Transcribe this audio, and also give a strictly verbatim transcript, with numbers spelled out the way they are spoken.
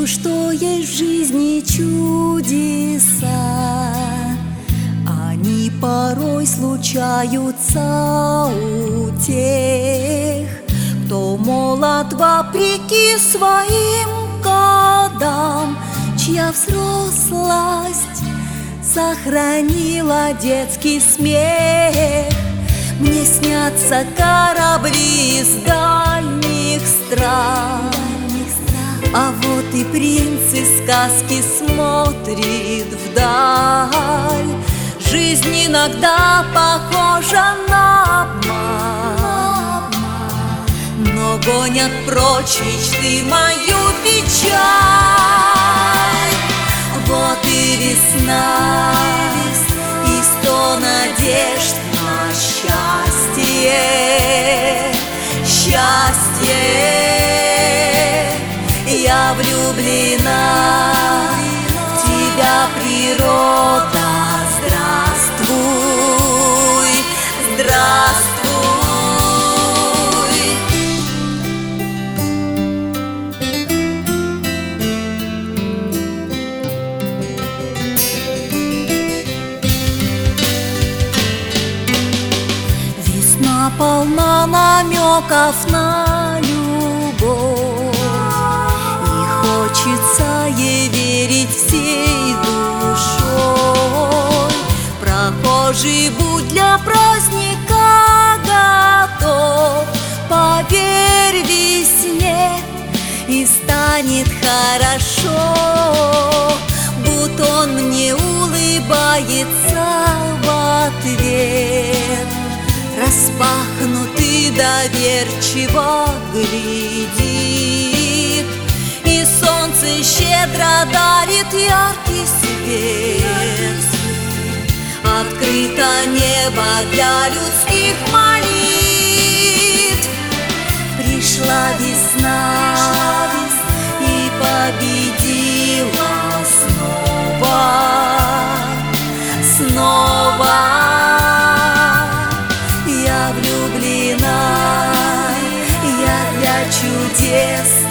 Вижу, что есть в жизни чудеса, они порой случаются у тех, кто молод вопреки своим годам, чья взрослость сохранила детский смех. Мне снятся корабли из дальних стран, а вот и принц из сказки смотрит вдаль. Жизнь иногда похожа на обман, но гонят прочь мечты мою печаль. Вот и весна, и сто надежд на счастье, счастье. Я влюблена в тебя, природа, здравствуй, здравствуй. Весна полна намеков на любовь, хочется ей верить всей душой. Прохожий будь для праздника готов, поверь весне, и станет хорошо. Бутон мне улыбается в ответ, распахнутый доверчиво глядит, и солнце щедро дарит яркий свет. Открыто небо для людских молитв. Пришла весна и победила снова, снова. Я влюблена, я для чудес